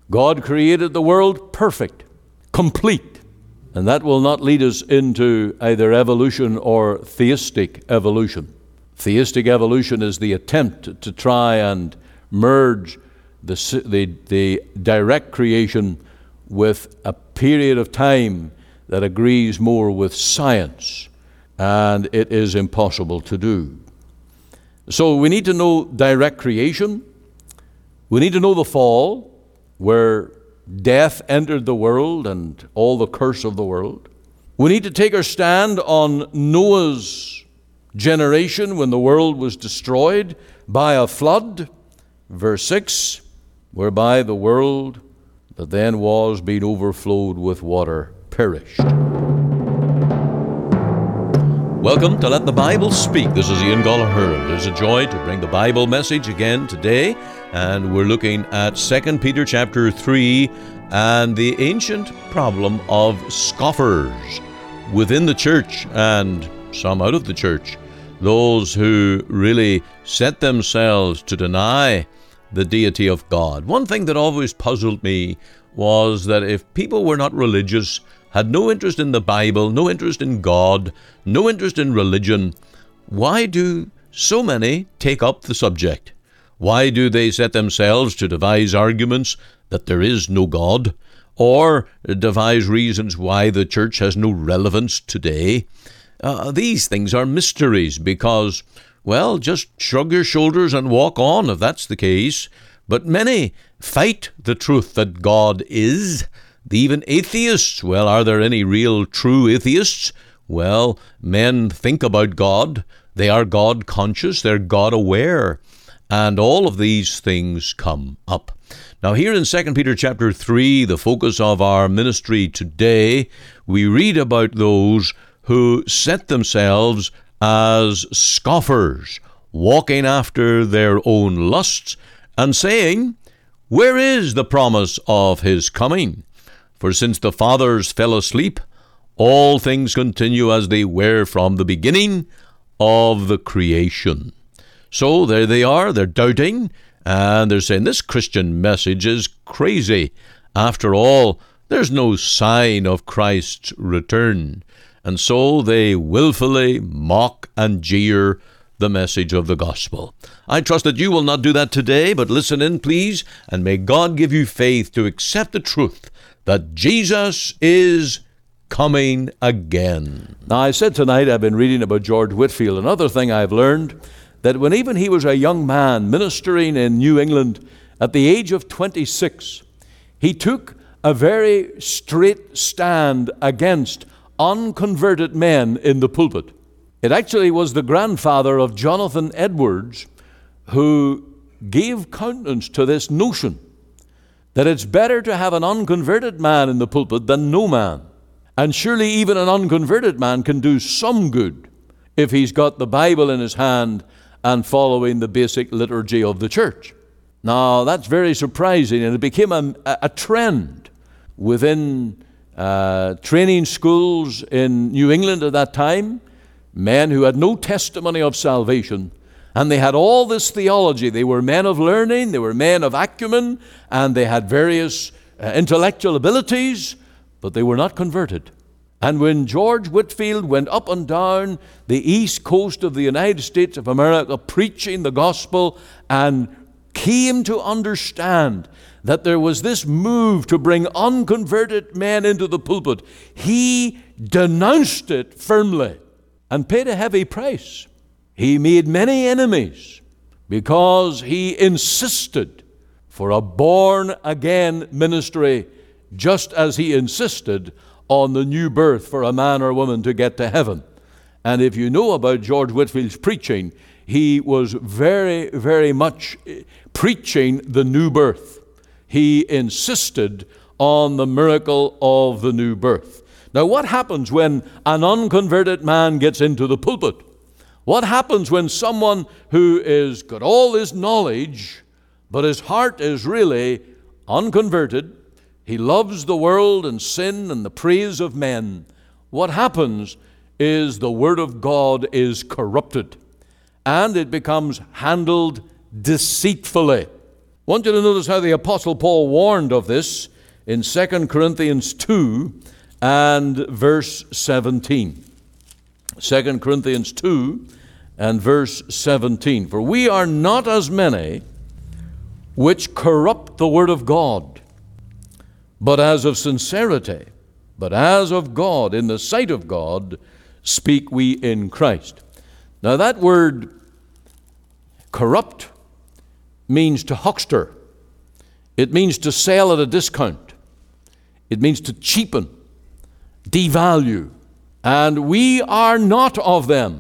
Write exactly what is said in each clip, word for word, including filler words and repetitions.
God created the world perfect, complete. And that will not lead us into either evolution or theistic evolution. Theistic evolution is the attempt to try and merge the, the, the direct creation with a period of time that agrees more with science, and it is impossible to do. So we need to know direct creation. We need to know the fall, where death entered the world and all the curse of the world. We need to take our stand on Noah's generation when the world was destroyed by a flood, verse six, whereby the world that then was being overflowed with water perished. Welcome to Let the Bible Speak. This is Ian Gallagher, and it's a joy to bring the Bible message again today. And we're looking at Second Peter chapter three and the ancient problem of scoffers within the church and some out of the church. Those who really set themselves to deny the deity of God. One thing that always puzzled me was that if people were not religious, had no interest in the Bible, no interest in God, no interest in religion, why do so many take up the subject? Why do they set themselves to devise arguments that there is no God, or devise reasons why the church has no relevance today? Uh, these things are mysteries because, well, just shrug your shoulders and walk on if that's the case. But many fight the truth that God is. Even atheists, well, are there any real true atheists? Well, men think about God. They are God conscious. They're God aware. And all of these things come up. Now here in Second Peter chapter three, the focus of our ministry today, we read about those who set themselves as scoffers, walking after their own lusts, and saying, "Where is the promise of his coming? For since the fathers fell asleep, all things continue as they were from the beginning of the creation." So there they are, they're doubting, and they're saying this Christian message is crazy. After all, there's no sign of Christ's return. And so they willfully mock and jeer the message of the gospel. I trust that you will not do that today, but listen in, please, and may God give you faith to accept the truth that Jesus is coming again. Now, I said tonight I've been reading about George Whitefield. Another thing I've learned, that when even he was a young man ministering in New England at the age of twenty-six, he took a very straight stand against unconverted men in the pulpit. It actually was the grandfather of Jonathan Edwards who gave countenance to this notion that it's better to have an unconverted man in the pulpit than no man. And surely even an unconverted man can do some good if he's got the Bible in his hand and following the basic liturgy of the church. Now, that's very surprising, and it became a, a trend within uh, training schools in New England at that time. Men who had no testimony of salvation, and they had all this theology. They were men of learning, they were men of acumen, and they had various uh, intellectual abilities, but they were not converted. And when George Whitefield went up and down the east coast of the United States of America preaching the gospel and came to understand that there was this move to bring unconverted men into the pulpit, he denounced it firmly and paid a heavy price. He made many enemies because he insisted for a born-again ministry, just as he insisted on the new birth for a man or woman to get to heaven. And if you know about George Whitefield's preaching, he was very, very much preaching the new birth. He insisted on the miracle of the new birth. Now, what happens when an unconverted man gets into the pulpit? What happens when someone who has got all this knowledge, but his heart is really unconverted, he loves the world and sin and the praise of men? What happens is the Word of God is corrupted, and it becomes handled deceitfully. want you to notice how the Apostle Paul warned of this in Second Corinthians two and verse seventeen. Second Corinthians two and verse seventeen. For we are not as many which corrupt the word of God, but as of sincerity, but as of God, in the sight of God, speak we in Christ. Now that word corrupt means to huckster. It means to sell at a discount. It means to cheapen, devalue. And we are not of them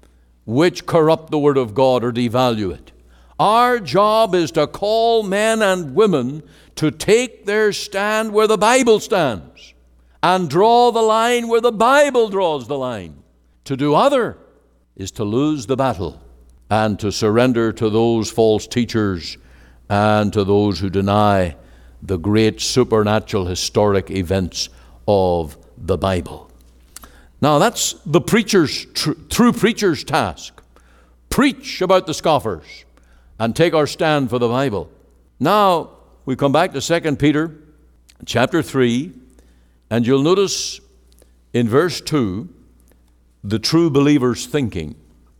which corrupt the word of God or devalue it. Our job is to call men and women to take their stand where the Bible stands and draw the line where the Bible draws the line. To do other is to lose the battle and to surrender to those false teachers and to those who deny the great supernatural historic events of the Bible. Now that's the preacher's, tr- true preacher's task. Preach about the scoffers and take our stand for the Bible. Now we come back to Second Peter chapter three, and you'll notice in verse two, the true believer's thinking,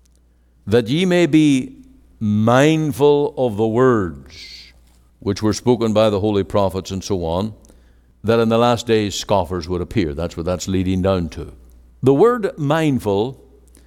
that ye may be mindful of the words which were spoken by the holy prophets and so on, that in the last days scoffers would appear. That's what that's leading down to. The word mindful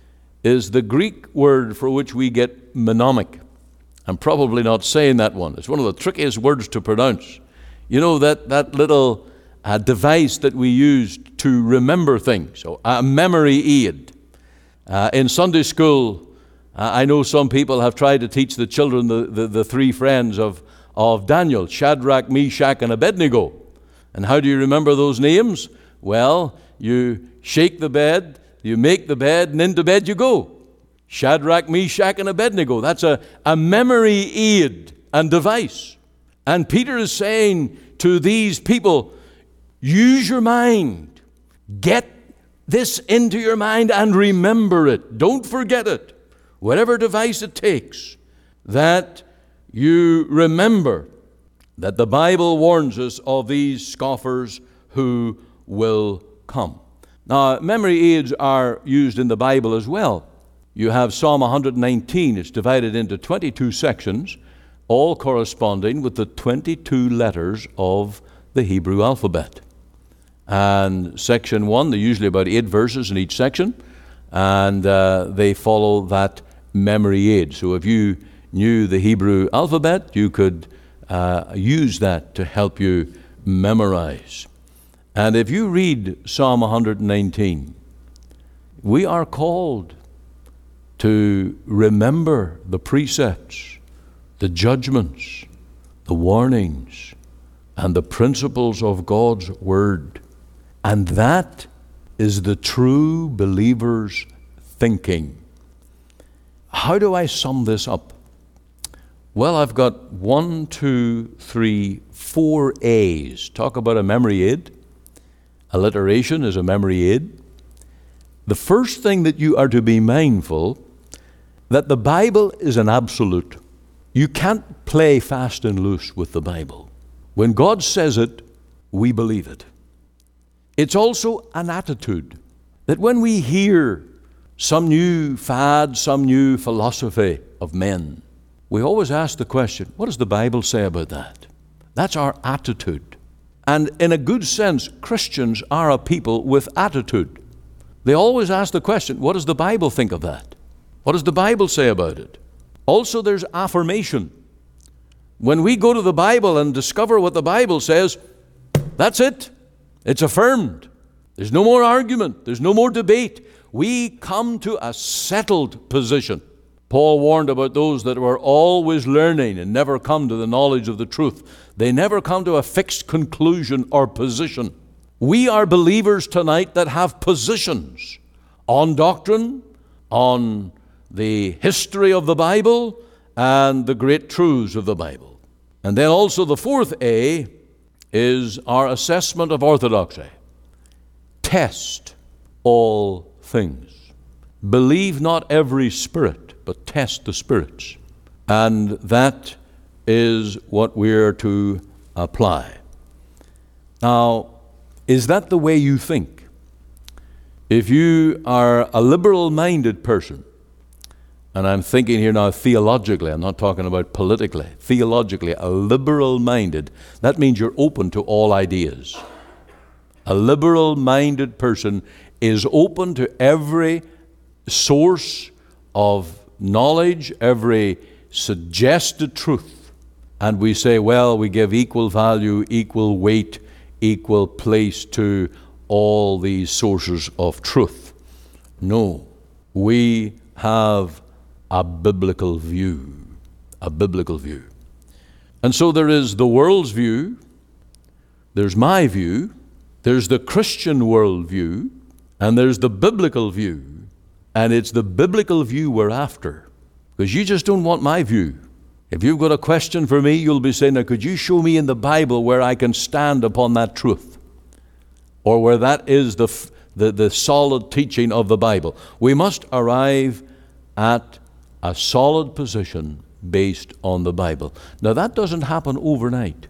is the Greek word for which we get mnemonic. I'm probably not saying that one. It's one of the trickiest words to pronounce. You know, that, that little uh, device that we use to remember things, so a memory aid. Uh, in Sunday school, uh, I know some people have tried to teach the children the, the, the three friends of, of Daniel, Shadrach, Meshach, and Abednego. And how do you remember those names? Well, you shake the bed, you make the bed, and into bed you go. Shadrach, Meshach, and Abednego. That's a, a memory aid and device. And Peter is saying to these people, use your mind. Get this into your mind and remember it. Don't forget it. Whatever device it takes, that you remember that the Bible warns us of these scoffers who will come. Now, memory aids are used in the Bible as well. You have Psalm one nineteen. It's divided into twenty-two sections, all corresponding with the twenty-two letters of the Hebrew alphabet. And section one, they're usually about eight verses in each section, and uh, they follow that memory aid. So if you knew the Hebrew alphabet, you could uh, use that to help you memorize. And if you read Psalm one nineteen, we are called to remember the precepts, the judgments, the warnings, and the principles of God's Word. And that is the true believer's thinking. How do I sum this up? Well, I've got one, two, three, four A's. Talk about a memory aid. Alliteration is a memory aid. The first thing that you are to be mindful, that the Bible is an absolute. You can't play fast and loose with the Bible. When God says it, we believe it. It's also an attitude, that when we hear some new fad, some new philosophy of men, we always ask the question, what does the Bible say about that? That's our attitude. And in a good sense, Christians are a people with attitude. They always ask the question, what does the Bible think of that? What does the Bible say about it? Also, there's affirmation. When we go to the Bible and discover what the Bible says, that's it. It's affirmed. There's no more argument. There's no more debate. We come to a settled position. Paul warned about those that were always learning and never come to the knowledge of the truth. They never come to a fixed conclusion or position. We are believers tonight that have positions on doctrine, on the history of the Bible, and the great truths of the Bible. And then also the fourth A is our assessment of orthodoxy. Test all things. Believe not every spirit, but test the spirits. And that is what we're to apply. Now, is that the way you think? If you are a liberal-minded person, and I'm thinking here now theologically, I'm not talking about politically, theologically, a liberal-minded, that means you're open to all ideas. A liberal-minded person is open to every source of knowledge, every suggested truth. And we say, well, we give equal value, equal weight, equal place to all these sources of truth. No, we have a biblical view, a biblical view. And so there is the world's view, there's my view, there's the Christian worldview, and there's the biblical view. And it's the biblical view we're after, because you just don't want my view. If you've got a question for me, you'll be saying, now could you show me in the Bible where I can stand upon that truth? Or where that is the, the, the solid teaching of the Bible. We must arrive at a solid position based on the Bible. Now that doesn't happen overnight.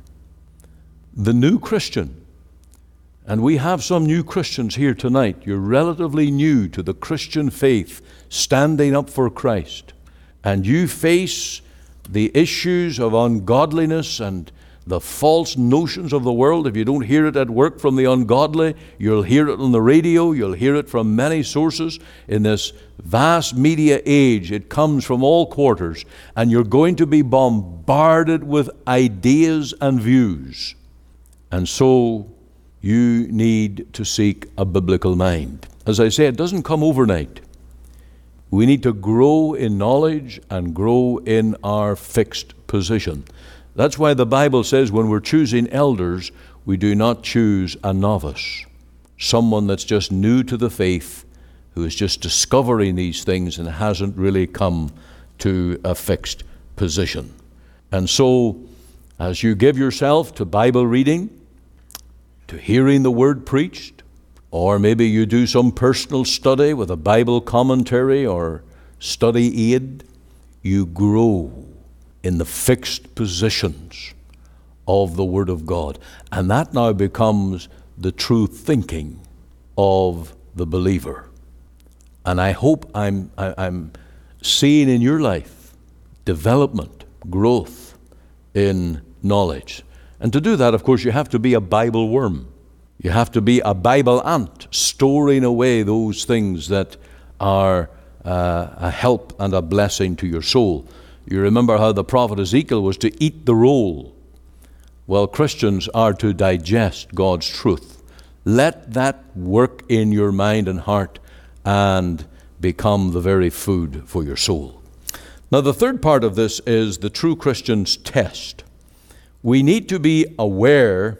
The new Christian, and we have some new Christians here tonight, you're relatively new to the Christian faith, standing up for Christ, and you face the issues of ungodliness and the false notions of the world. If you don't hear it at work from the ungodly, you'll hear it on the radio, you'll hear it from many sources. In this vast media age, it comes from all quarters, and you're going to be bombarded with ideas and views. And so you need to seek a biblical mind. As I say, it doesn't come overnight. We need to grow in knowledge and grow in our fixed position. That's why the Bible says when we're choosing elders, we do not choose a novice, someone that's just new to the faith, who is just discovering these things and hasn't really come to a fixed position. And so, as you give yourself to Bible reading, to hearing the Word preached, or maybe you do some personal study with a Bible commentary or study aid, you grow in the fixed positions of the Word of God. And that now becomes the true thinking of the believer. And I hope I'm, I, I'm seeing in your life development, growth in knowledge. And to do that, of course, you have to be a Bible worm. You have to be a Bible ant, storing away those things that are uh, a help and a blessing to your soul. You remember how the prophet Ezekiel was to eat the roll. Well, Christians are to digest God's truth. Let that work in your mind and heart and become the very food for your soul. Now, the third part of this is the true Christian's test. We need to be aware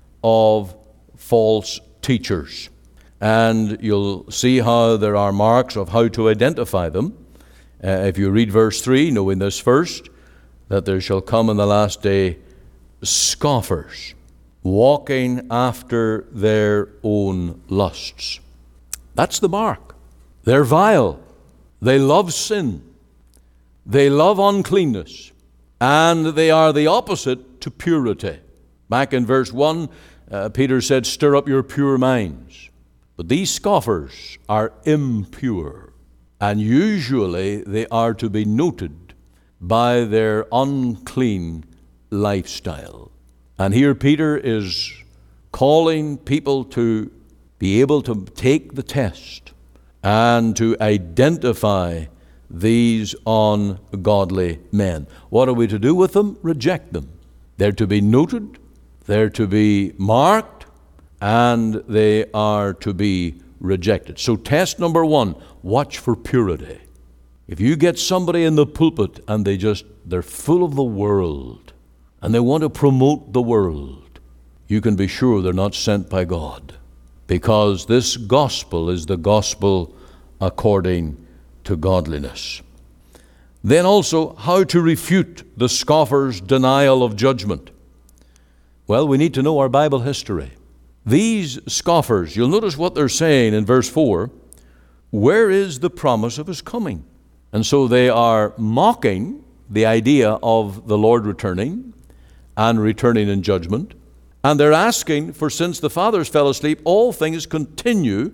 of false teachers. And you'll see how there are marks of how to identify them. Uh, if you read verse three, knowing this first, that there shall come in the last day scoffers, walking after their own lusts. That's the mark. They're vile. They love sin. They love uncleanness. And they are the opposite to purity. Back in verse one, uh, Peter said, stir up your pure minds. But these scoffers are impure. And usually they are to be noted by their unclean lifestyle. And here Peter is calling people to be able to take the test and to identify these ungodly men. What are we to do with them? Reject them. They're to be noted, they're to be marked, and they are to be rejected. So test number one, watch for purity. If you get somebody in the pulpit and they just, they're full of the world and they want to promote the world, you can be sure they're not sent by God, because this gospel is the gospel according to godliness. Then also, how to refute the scoffer's denial of judgment. Well, we need to know our Bible history. These scoffers, you'll notice what they're saying in verse four, where is the promise of his coming? And so they are mocking the idea of the Lord returning and returning in judgment. And they're asking, for since the fathers fell asleep, all things continue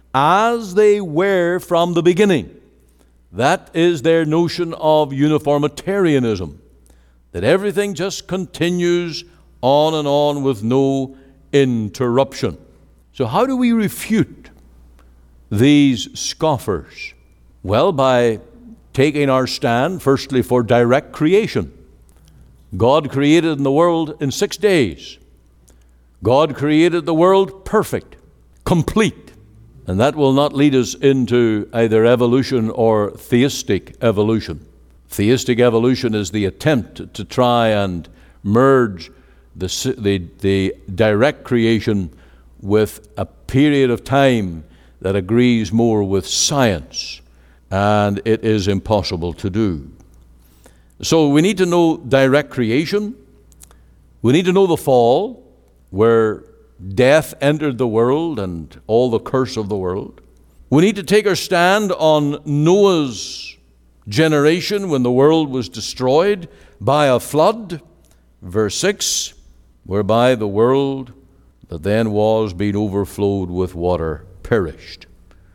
as they were from the beginning. That is their notion of uniformitarianism, that everything just continues on and on with no interruption. So how do we refute these scoffers? Well, by taking our stand, firstly, for direct creation. God created the world in six days. God created the world perfect, complete. And that will not lead us into either evolution or theistic evolution. Theistic evolution is the attempt to try and merge the, the, the direct creation with a period of time that agrees more with science, and it is impossible to do. So we need to know direct creation. We need to know the fall, where death entered the world and all the curse of the world. We need to take our stand on Noah's generation when the world was destroyed by a flood, verse six, whereby the world that then was being overflowed with water perished.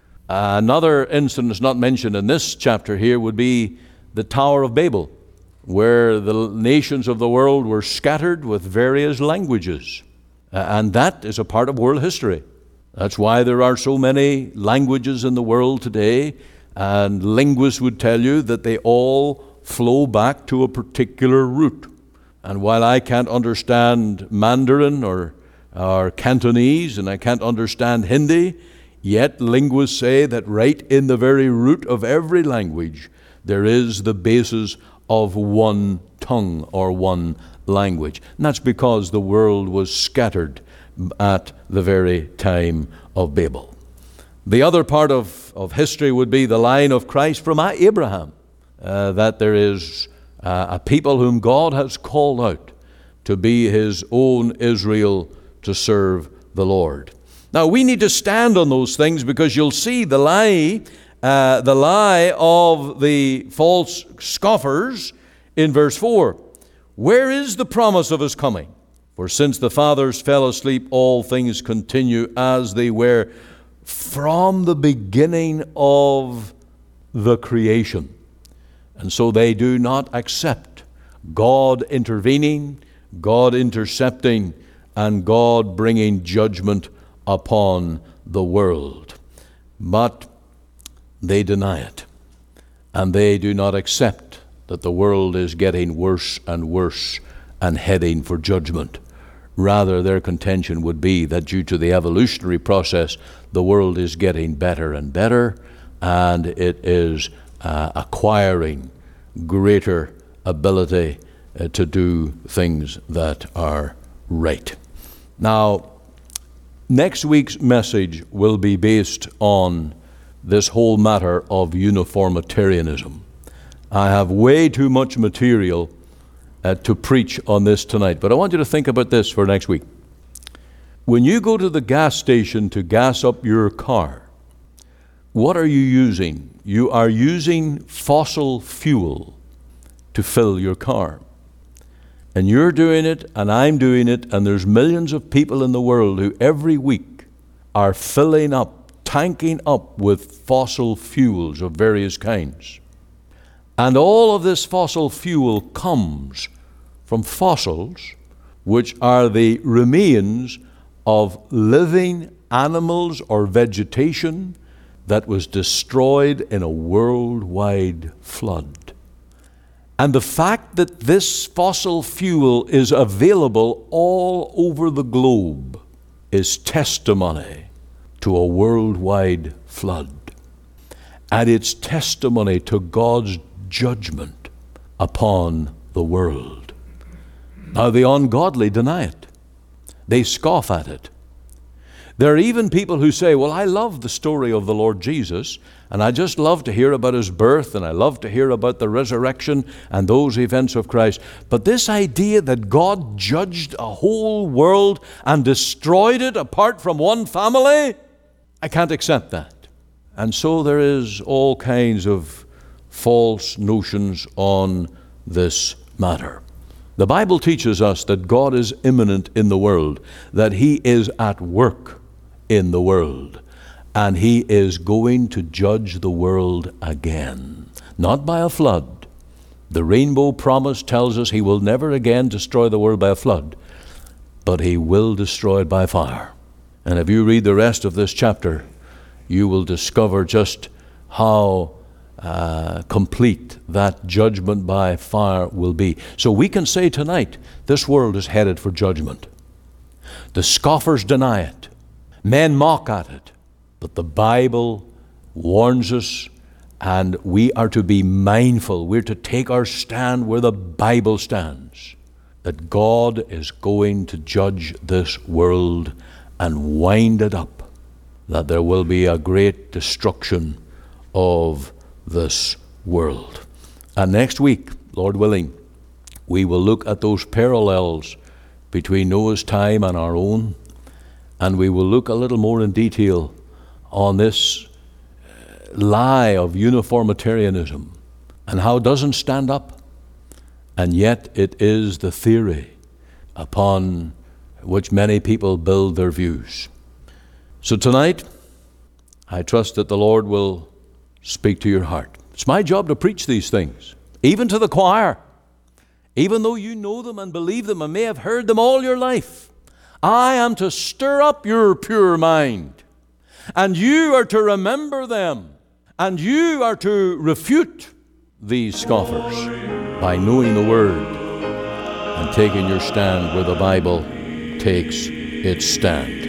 Another incident not mentioned in this chapter here would be the Tower of Babel, where the nations of the world were scattered with various languages. Uh, and that is a part of world history. That's why there are so many languages in the world today, and linguists would tell you that they all flow back to a particular root. And while I can't understand Mandarin or, or Cantonese, and I can't understand Hindi, yet linguists say that right in the very root of every language, there is the basis of one tongue or one language. And that's because the world was scattered at the very time of Babel. The other part of, of history would be the line of Christ from Abraham, uh, that there is uh, a people whom God has called out to be his own Israel, to serve the Lord. Now we need to stand on those things, because you'll see the lie, uh, the lie of the false scoffers in verse four. Where is the promise of his coming? For since the fathers fell asleep, all things continue as they were from the beginning of the creation. And so they do not accept God intervening, God intercepting, and God bringing judgment upon the world. But they deny it, and they do not accept that the world is getting worse and worse and heading for judgment. Rather, their contention would be that due to the evolutionary process, the world is getting better and better, and it is uh, acquiring greater ability uh, to do things that are right. Now, next week's message will be based on this whole matter of uniformitarianism. I have way too much material uh, to preach on this tonight, but I want you to think about this for next week. When you go to the gas station to gas up your car, what are you using? You are using fossil fuel to fill your car. And you're doing it, and I'm doing it, and there's millions of people in the world who every week are filling up, tanking up with fossil fuels of various kinds. And all of this fossil fuel comes from fossils, which are the remains of living animals or vegetation that was destroyed in a worldwide flood. And the fact that this fossil fuel is available all over the globe is testimony to a worldwide flood. And it's testimony to God's judgment upon the world. Now the ungodly deny it. They scoff at it. There are even people who say, well, I love the story of the Lord Jesus, and I just love to hear about his birth, and I love to hear about the resurrection and those events of Christ. But this idea that God judged a whole world and destroyed it apart from one family, I can't accept that. And so there is all kinds of false notions on this matter. The Bible teaches us that God is immanent in the world, that He is at work in the world, and He is going to judge the world again, not by a flood. The rainbow promise tells us He will never again destroy the world by a flood, but He will destroy it by fire. And if you read the rest of this chapter, you will discover just how Uh, complete that judgment by fire will be. So we can say tonight, this world is headed for judgment. The scoffers deny it. Men mock at it. But the Bible warns us, and we are to be mindful. We're to take our stand where the Bible stands, that God is going to judge this world and wind it up, that there will be a great destruction of this world. And next week, Lord willing, we will look at those parallels between Noah's time and our own, and we will look a little more in detail on this lie of uniformitarianism and how it doesn't stand up, and yet it is the theory upon which many people build their views. So tonight, I trust that the Lord will speak to your heart. It's my job to preach these things, even to the choir. Even though you know them and believe them and may have heard them all your life, I am to stir up your pure mind. And you are to remember them. And you are to refute these scoffers by knowing the Word and taking your stand where the Bible takes its stand.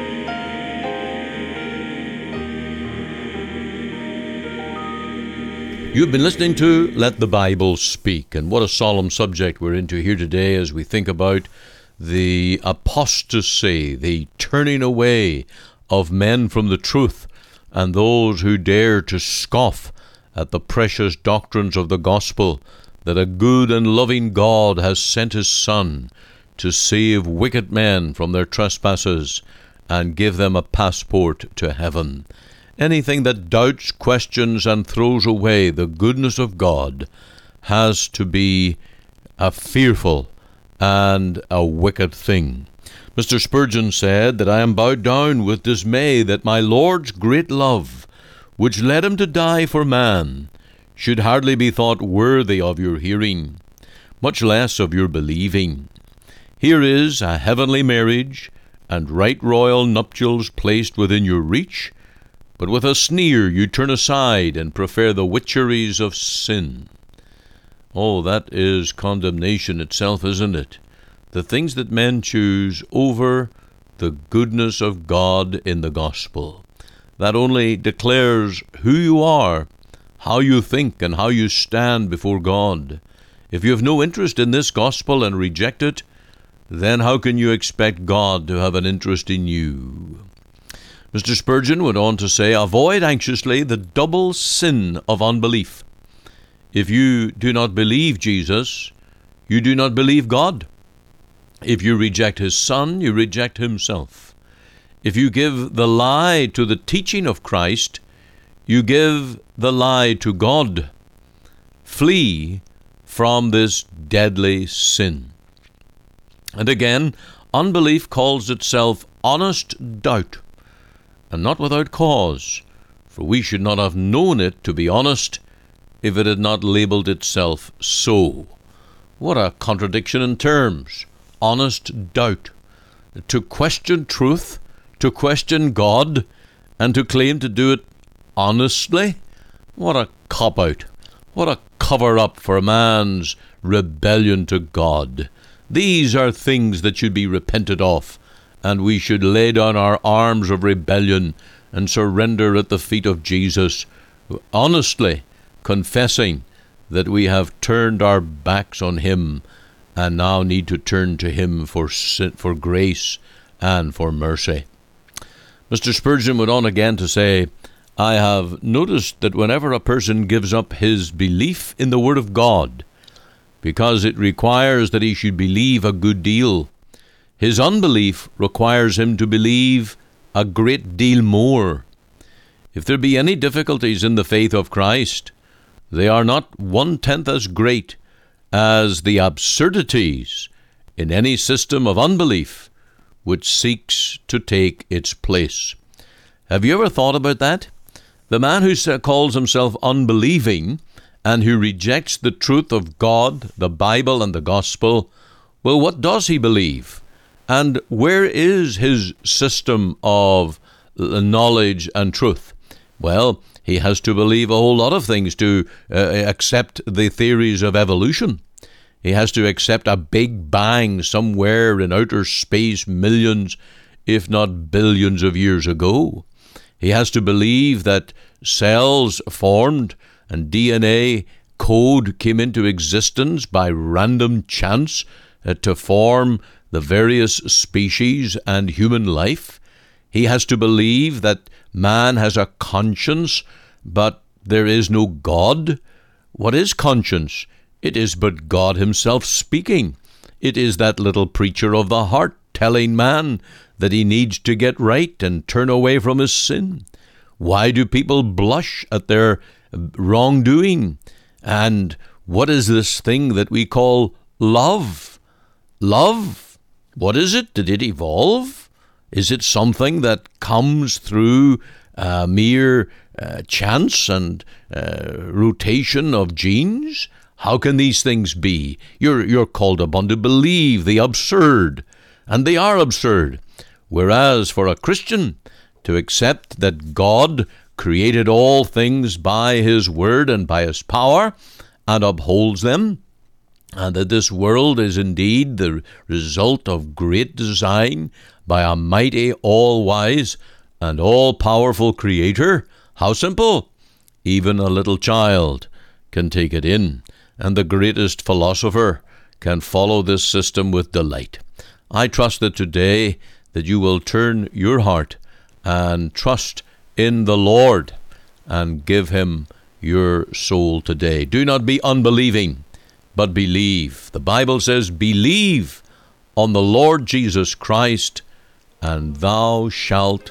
You've been listening to Let the Bible Speak, and what a solemn subject we're into here today as we think about the apostasy, the turning away of men from the truth, and those who dare to scoff at the precious doctrines of the gospel, that a good and loving God has sent His Son to save wicked men from their trespasses and give them a passport to heaven. Anything that doubts, questions, and throws away the goodness of God has to be a fearful and a wicked thing. Mister Spurgeon said that I am bowed down with dismay that my Lord's great love, which led Him to die for man, should hardly be thought worthy of your hearing, much less of your believing. Here is a heavenly marriage, and right royal nuptials placed within your reach, but with a sneer you turn aside and prefer the witcheries of sin. Oh, that is condemnation itself, isn't it? The things that men choose over the goodness of God in the gospel. That only declares who you are, how you think, and how you stand before God. If you have no interest in this gospel and reject it, then how can you expect God to have an interest in you? Mister Spurgeon went on to say, avoid anxiously the double sin of unbelief. If you do not believe Jesus, you do not believe God. If you reject His Son, you reject Himself. If you give the lie to the teaching of Christ, you give the lie to God. Flee from this deadly sin. And again, unbelief calls itself honest doubt, and not without cause, for we should not have known it to be honest if it had not labelled itself so. What a contradiction in terms. Honest doubt. To question truth, to question God, and to claim to do it honestly? What a cop-out. What a cover-up for man's rebellion to God. These are things that should be repented of, and we should lay down our arms of rebellion and surrender at the feet of Jesus, honestly confessing that we have turned our backs on Him and now need to turn to Him for for grace and for mercy. Mister Spurgeon went on again to say, I have noticed that whenever a person gives up his belief in the Word of God, because it requires that he should believe a good deal, his unbelief requires him to believe a great deal more. If there be any difficulties in the faith of Christ, they are not one-tenth as great as the absurdities in any system of unbelief which seeks to take its place. Have you ever thought about that? The man who calls himself unbelieving and who rejects the truth of God, the Bible, and the gospel, well, what does he believe? And where is his system of knowledge and truth? Well, he has to believe a whole lot of things to uh, accept the theories of evolution. He has to accept a big bang somewhere in outer space millions, if not billions of years ago. He has to believe that cells formed and D N A code came into existence by random chance uh, to form the various species and human life. He has to believe that man has a conscience, but there is no God. What is conscience? It is but God himself speaking. It is that little preacher of the heart telling man that he needs to get right and turn away from his sin. Why do people blush at their wrongdoing? And what is this thing that we call love? Love? What is it? Did it evolve? Is it something that comes through uh, mere uh, chance and uh, rotation of genes? How can these things be? You're, you're called upon to believe the absurd, and they are absurd. Whereas for a Christian, to accept that God created all things by his word and by his power and upholds them, and that this world is indeed the result of great design by a mighty, all-wise, and all-powerful Creator, how simple! Even a little child can take it in, and the greatest philosopher can follow this system with delight. I trust that today that you will turn your heart and trust in the Lord and give him your soul today. Do not be unbelieving, but believe. The Bible says, believe on the Lord Jesus Christ, and thou shalt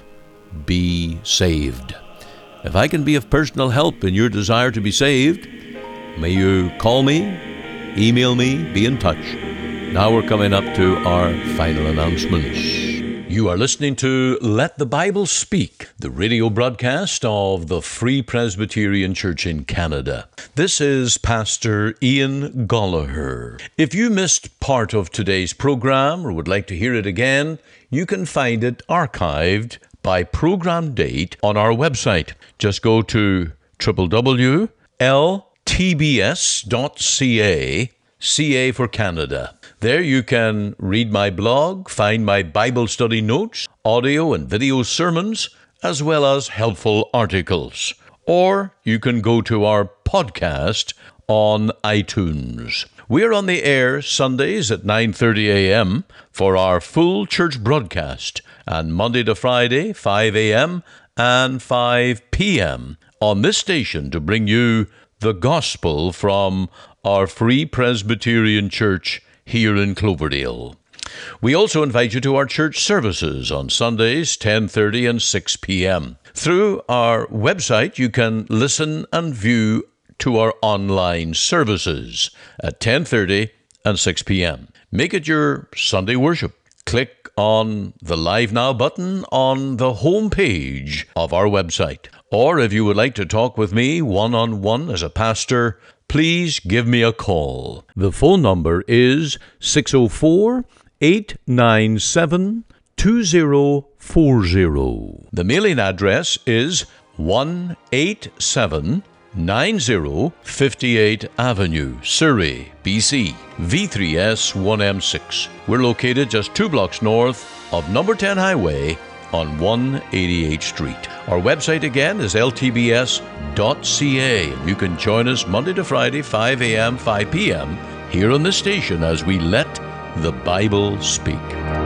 be saved. If I can be of personal help in your desire to be saved, may you call me, email me, be in touch. Now we're coming up to our final announcements. You are listening to Let the Bible Speak, the radio broadcast of the Free Presbyterian Church in Canada. This is Pastor Ian Gollaher. If you missed part of today's program or would like to hear it again, you can find it archived by program date on our website. Just go to w w w dot l t b s dot c a, C A for Canada. There you can read my blog, find my Bible study notes, audio and video sermons, as well as helpful articles. Or you can go to our podcast on iTunes. We're on the air Sundays at nine thirty a.m. for our full church broadcast, and Monday to Friday, five a.m. and five p.m. on this station to bring you the gospel from our Free Presbyterian Church here in Cloverdale. We also invite you to our church services on Sundays, ten thirty and six p.m. Through our website, you can listen and view to our online services at ten thirty and six p.m. Make it your Sunday worship. Click on the Live Now button on the home page of our website. Or if you would like to talk with me one-on-one as a pastor, please give me a call. The phone number is six oh four, eight nine seven, two oh four oh. The mailing address is one eighty-seven ninety fifty-eight Avenue, Surrey, B C, V three S one M six. We're located just two blocks north of number ten Highway on one eighty-eighth Street. Our website again is l t b s dot c a. You can join us Monday to Friday, five a.m., five p.m. here on the station as we let the Bible speak.